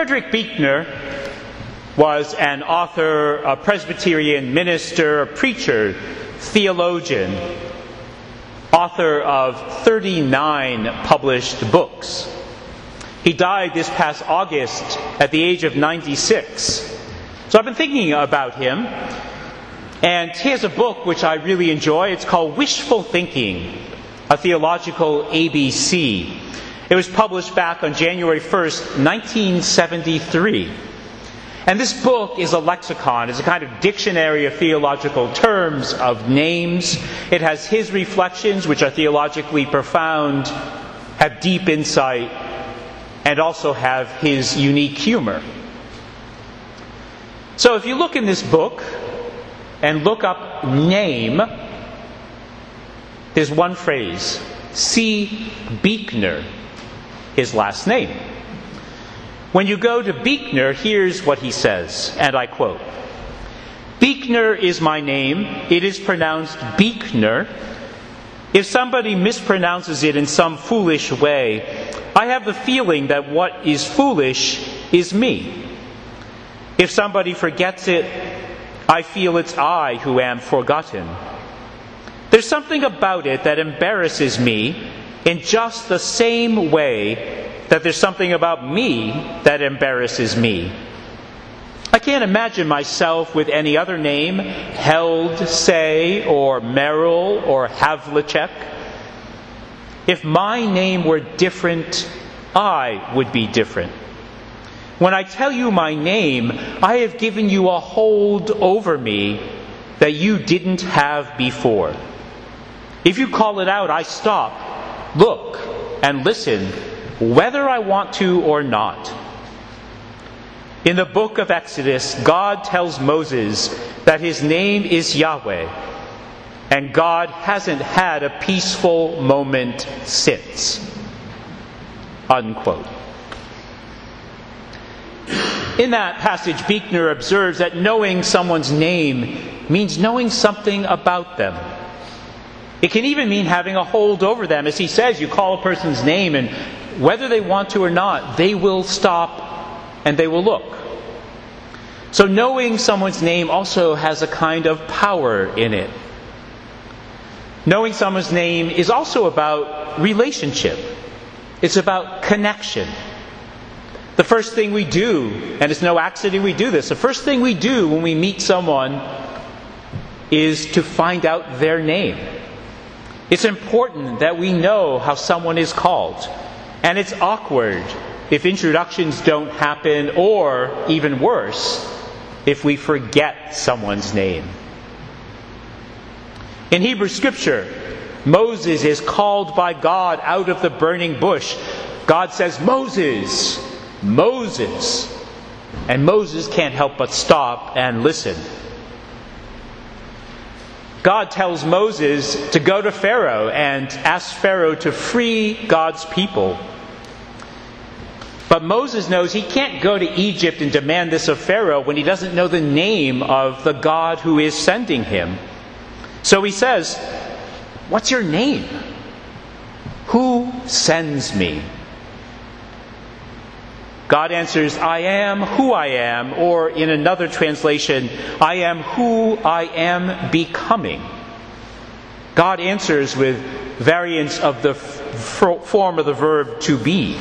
Frederick Buechner was an author, a Presbyterian minister, a preacher, theologian, author of 39 published books. He died this past August at the age of 96. So I've been thinking about him, and he has a book which I really enjoy. It's called Wishful Thinking, a Theological ABC. It was published back on January 1st, 1973. And this book is a lexicon. It's a kind of dictionary of theological terms, of names. It has his reflections, which are theologically profound, have deep insight, and also have his unique humor. So if you look in this book and look up name, there's one phrase, C. Buechner, his last name. When you go to Buechner, here's what he says, and I quote, "Buechner is my name. It is pronounced Buechner. If somebody mispronounces it in some foolish way, I have the feeling that what is foolish is me. If somebody forgets it, I feel it's I who am forgotten. There's something about it that embarrasses me in just the same way that there's something about me that embarrasses me. I can't imagine myself with any other name, Held, say, or Merrill, or Havlicek. If my name were different, I would be different. When I tell you my name, I have given you a hold over me that you didn't have before. If you call it out, I stop, look, and listen, whether I want to or not. In the book of Exodus, God tells Moses that his name is Yahweh, and God hasn't had a peaceful moment since." Unquote. In that passage, Buechner observes that knowing someone's name means knowing something about them. It can even mean having a hold over them. As he says, you call a person's name, and whether they want to or not, they will stop and they will look. So knowing someone's name also has a kind of power in it. Knowing someone's name is also about relationship. It's about connection. The first thing we do, and it's no accident we do this, the first thing we do when we meet someone is to find out their name. It's important that we know how someone is called. And it's awkward if introductions don't happen, or, even worse, if we forget someone's name. In Hebrew Scripture, Moses is called by God out of the burning bush. God says, "Moses, Moses." And Moses can't help but stop and listen. God tells Moses to go to Pharaoh and ask Pharaoh to free God's people. But Moses knows he can't go to Egypt and demand this of Pharaoh when he doesn't know the name of the God who is sending him. So he says, "What's your name? Who sends me?" God answers, "I am who I am," or in another translation, "I am who I am becoming." God answers with variants of the form of the verb to be.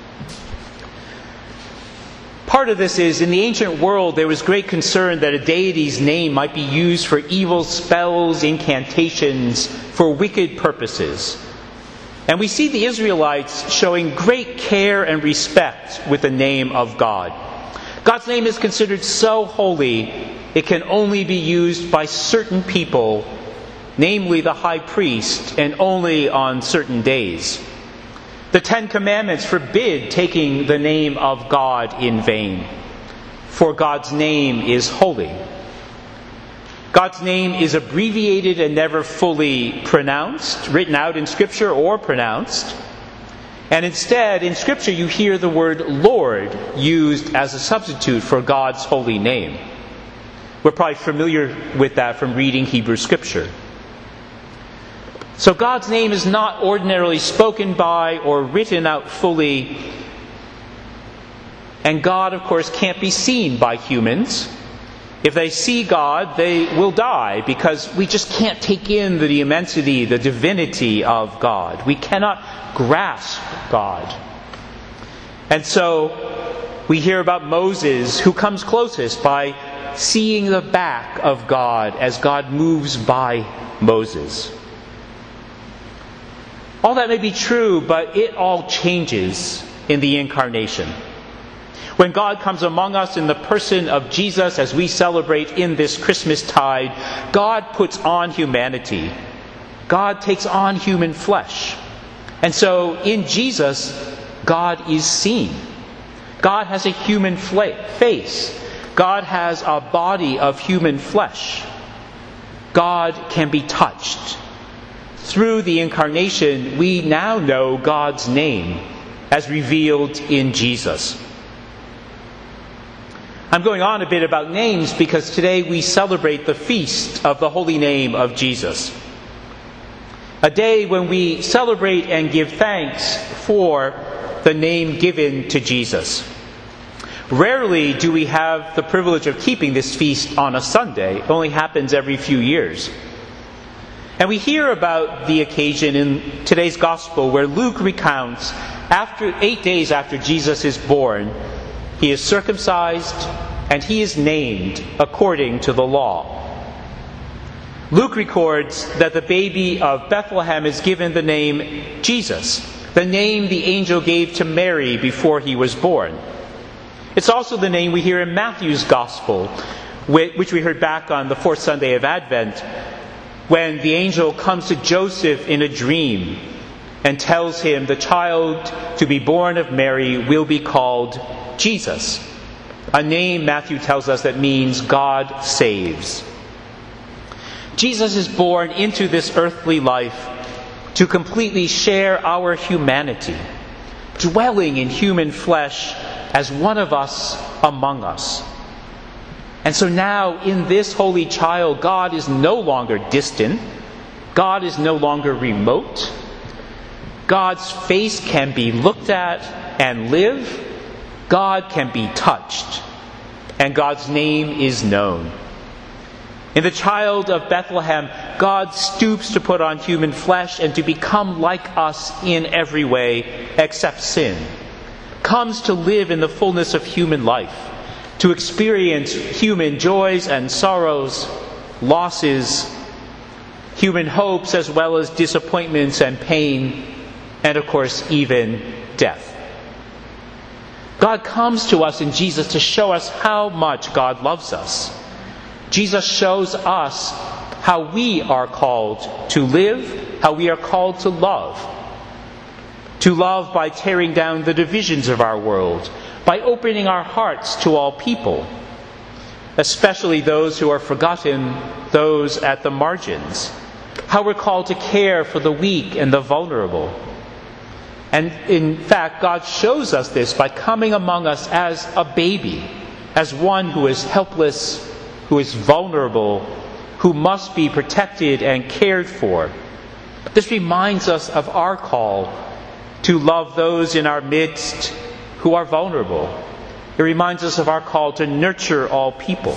Part of this is, in the ancient world, there was great concern that a deity's name might be used for evil spells, incantations, for wicked purposes. And we see the Israelites showing great care and respect with the name of God. God's name is considered so holy, it can only be used by certain people, namely the high priest, and only on certain days. The Ten Commandments forbid taking the name of God in vain, for God's name is holy. God's name is abbreviated and never fully pronounced, written out in Scripture or pronounced. And instead, in Scripture, you hear the word Lord used as a substitute for God's holy name. We're probably familiar with that from reading Hebrew Scripture. So God's name is not ordinarily spoken by or written out fully. And God, of course, can't be seen by humans. If they see God, they will die, because we just can't take in the immensity, the divinity of God. We cannot grasp God. And so we hear about Moses, who comes closest by seeing the back of God as God moves by Moses. All that may be true, but it all changes in the Incarnation. When God comes among us in the person of Jesus, as we celebrate in this Christmas tide, God puts on humanity. God takes on human flesh. And so in Jesus, God is seen. God has a human face. God has a body of human flesh. God can be touched. Through the Incarnation, we now know God's name as revealed in Jesus. I'm going on a bit about names because today we celebrate the feast of the holy name of Jesus. A day when we celebrate and give thanks for the name given to Jesus. Rarely do we have the privilege of keeping this feast on a Sunday. It only happens every few years. And we hear about the occasion in today's Gospel where Luke recounts 8 days after Jesus is born, he is circumcised and he is named according to the law. Luke records that the baby of Bethlehem is given the name Jesus, the name the angel gave to Mary before he was born. It's also the name we hear in Matthew's Gospel, which we heard back on the fourth Sunday of Advent, when the angel comes to Joseph in a dream and tells him the child to be born of Mary will be called Jesus, a name, Matthew tells us, that means God saves. Jesus is born into this earthly life to completely share our humanity, dwelling in human flesh as one of us among us. And so now in this holy child, God is no longer distant. God is no longer remote. God's face can be looked at and live. God can be touched. And God's name is known. In the child of Bethlehem, God stoops to put on human flesh and to become like us in every way except sin. Comes to live in the fullness of human life, to experience human joys and sorrows, losses, human hopes as well as disappointments and pain, and of course even death. God comes to us in Jesus to show us how much God loves us. Jesus shows us how we are called to live, how we are called to love. To love by tearing down the divisions of our world, by opening our hearts to all people, especially those who are forgotten, those at the margins. How we're called to care for the weak and the vulnerable. And in fact, God shows us this by coming among us as a baby, as one who is helpless, who is vulnerable, who must be protected and cared for. This reminds us of our call to love those in our midst who are vulnerable. It reminds us of our call to nurture all people.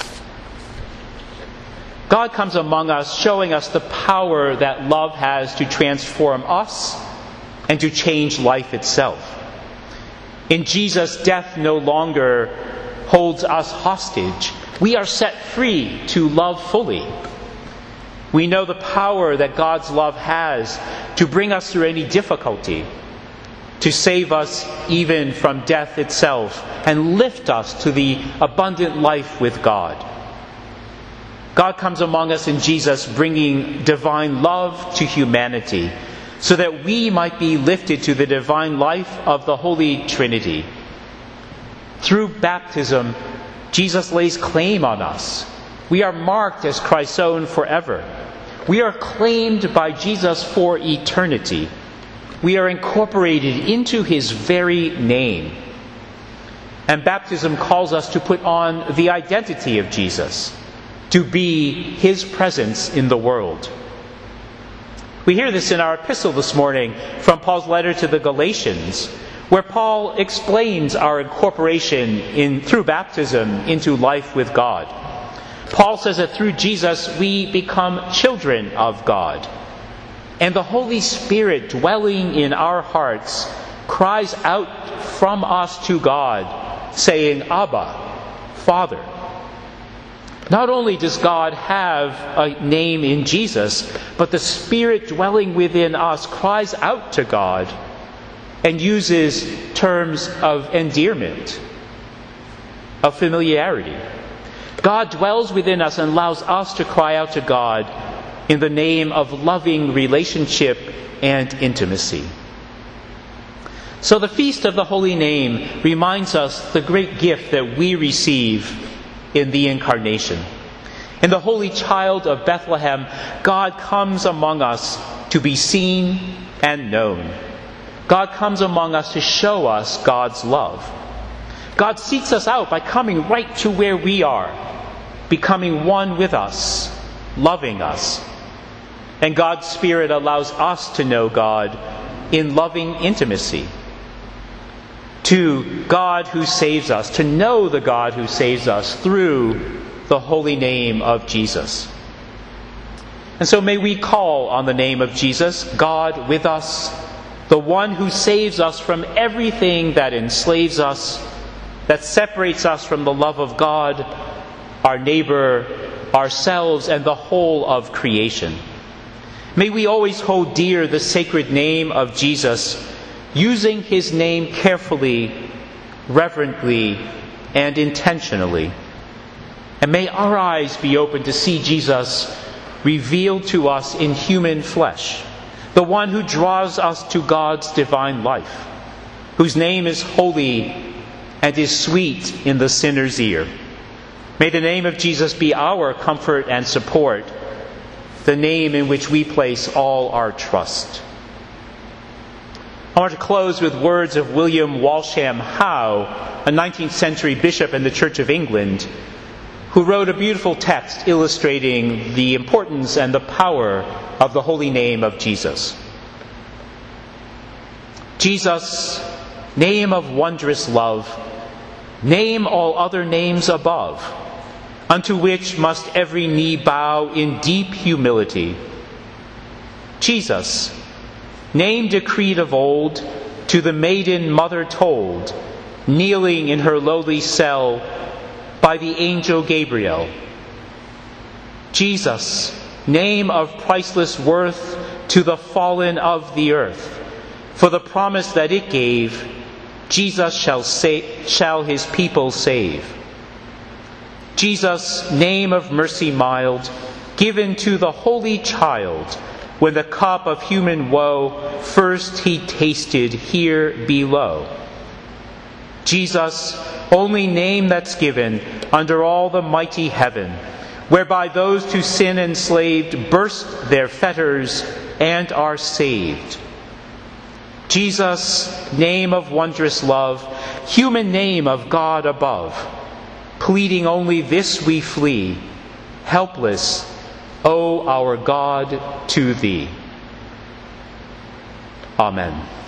God comes among us showing us the power that love has to transform us and to change life itself. In Jesus, death no longer holds us hostage. We are set free to love fully. We know the power that God's love has to bring us through any difficulty, to save us even from death itself, and lift us to the abundant life with God. God comes among us in Jesus, bringing divine love to humanity, so that we might be lifted to the divine life of the Holy Trinity. Through baptism, Jesus lays claim on us. We are marked as Christ's own forever. We are claimed by Jesus for eternity. We are incorporated into His very name. And baptism calls us to put on the identity of Jesus, to be His presence in the world. We hear this in our epistle this morning from Paul's letter to the Galatians, where Paul explains our incorporation through baptism into life with God. Paul says that through Jesus we become children of God. And the Holy Spirit dwelling in our hearts cries out from us to God, saying, Abba, Father. Not only does God have a name in Jesus, but the Spirit dwelling within us cries out to God and uses terms of endearment, of familiarity. God dwells within us and allows us to cry out to God in the name of loving relationship and intimacy. So the Feast of the Holy Name reminds us the great gift that we receive in the Incarnation. In the Holy Child of Bethlehem, God comes among us to be seen and known. God comes among us to show us God's love. God seeks us out by coming right to where we are, becoming one with us, loving us. And God's Spirit allows us to know God in loving intimacy. To God who saves us, to know the God who saves us through the holy name of Jesus. And so may we call on the name of Jesus, God with us, the one who saves us from everything that enslaves us, that separates us from the love of God, our neighbor, ourselves, and the whole of creation. May we always hold dear the sacred name of Jesus, using his name carefully, reverently, and intentionally. And may our eyes be open to see Jesus revealed to us in human flesh, the one who draws us to God's divine life, whose name is holy and is sweet in the sinner's ear. May the name of Jesus be our comfort and support, the name in which we place all our trust. I want to close with words of William Walsham Howe, a 19th century bishop in the Church of England, who wrote a beautiful text illustrating the importance and the power of the holy name of Jesus. Jesus, name of wondrous love, name all other names above, unto which must every knee bow in deep humility. Jesus, name decreed of old, to the maiden mother told, kneeling in her lowly cell by the angel Gabriel. Jesus, name of priceless worth to the fallen of the earth, for the promise that it gave, Jesus shall his people save. Jesus, name of mercy mild, given to the Holy Child, when the cup of human woe first he tasted here below. Jesus, only name that's given under all the mighty heaven, whereby those to sin enslaved burst their fetters and are saved. Jesus, name of wondrous love, human name of God above, pleading only this we flee, helpless, O our God, to thee. Amen.